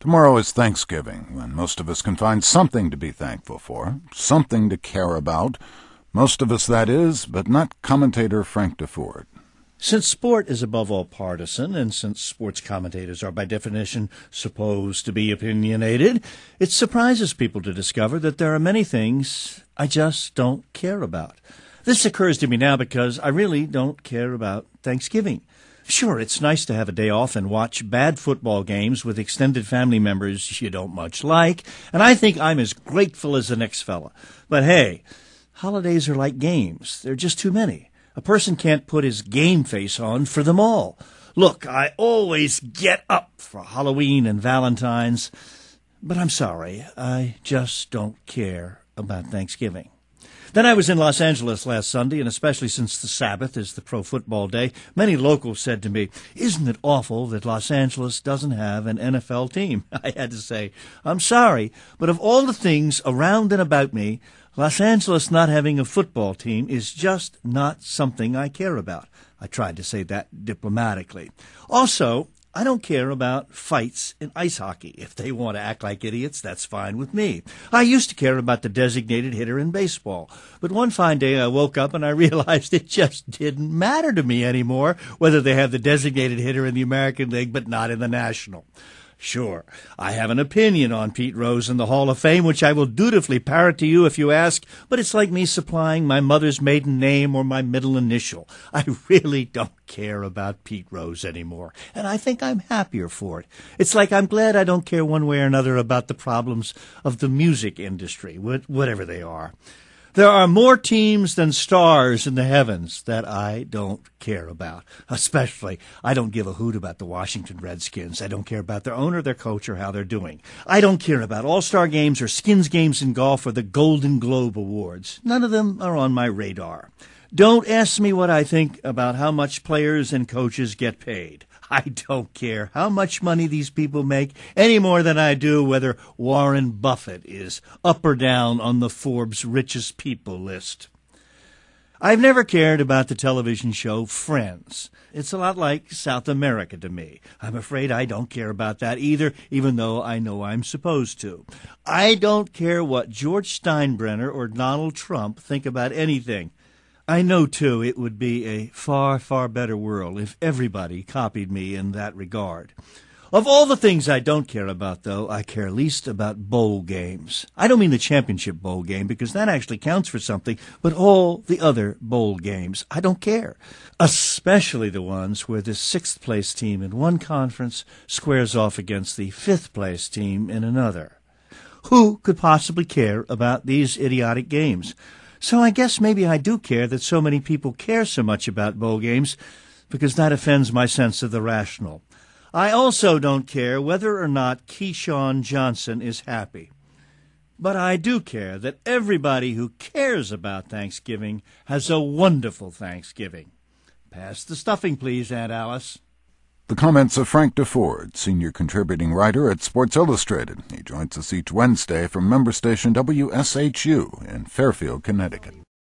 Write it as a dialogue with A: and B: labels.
A: Tomorrow is Thanksgiving, when most of us can find something to be thankful for, something to care about. Most of us, that is, but not commentator Frank Deford.
B: Since sport is above all partisan, and since sports commentators are by definition supposed to be opinionated, it surprises people to discover that there are many things I just don't care about. This occurs to me now because I really don't care about Thanksgiving. Sure, it's nice to have a day off and watch bad football games with extended family members you don't much like, and I think I'm as grateful as the next fella. But hey, holidays are like games. There are just too many. A person can't put his game face on for them all. Look, I always get up for Halloween and Valentine's, but I'm sorry, I just don't care about Thanksgiving. Then I was in Los Angeles last Sunday, and especially since the Sabbath is the pro football day, many locals said to me, "Isn't it awful that Los Angeles doesn't have an NFL team?" I had to say, I'm sorry, but of all the things around and about me, Los Angeles not having a football team is just not something I care about. I tried to say that diplomatically. Also, I don't care about fights in ice hockey. If they want to act like idiots, that's fine with me. I used to care about the designated hitter in baseball, but one fine day I woke up and I realized it just didn't matter to me anymore whether they have the designated hitter in the American League but not in the National. Sure, I have an opinion on Pete Rose in the Hall of Fame, which I will dutifully parrot to you if you ask, but it's like me supplying my mother's maiden name or my middle initial. I really don't care about Pete Rose anymore, and I think I'm happier for it. It's like I'm glad I don't care one way or another about the problems of the music industry, whatever they are. There are more teams than stars in the heavens that I don't care about. Especially, I don't give a hoot about the Washington Redskins. I don't care about their owner, their coach, or how they're doing. I don't care about All-Star games or Skins games in golf or the Golden Globe Awards. None of them are on my radar. Don't ask me what I think about how much players and coaches get paid. I don't care how much money these people make any more than I do whether Warren Buffett is up or down on the Forbes richest people list. I've never cared about the television show Friends. It's a lot like South America to me. I'm afraid I don't care about that either, even though I know I'm supposed to. I don't care what George Steinbrenner or Donald Trump think about anything. I know, too, it would be a far, far better world if everybody copied me in that regard. Of all the things I don't care about, though, I care least about bowl games. I don't mean the championship bowl game, because that actually counts for something, but all the other bowl games. I don't care, especially the ones where the sixth-place team in one conference squares off against the fifth-place team in another. Who could possibly care about these idiotic games? So I guess maybe I do care that so many people care so much about bowl games, because that offends my sense of the rational. I also don't care whether or not Keyshawn Johnson is happy. But I do care that everybody who cares about Thanksgiving has a wonderful Thanksgiving. Pass the stuffing, please, Aunt Alice.
A: The comments of Frank Deford, senior contributing writer at Sports Illustrated. He joins us each Wednesday from member station WSHU in Fairfield, Connecticut.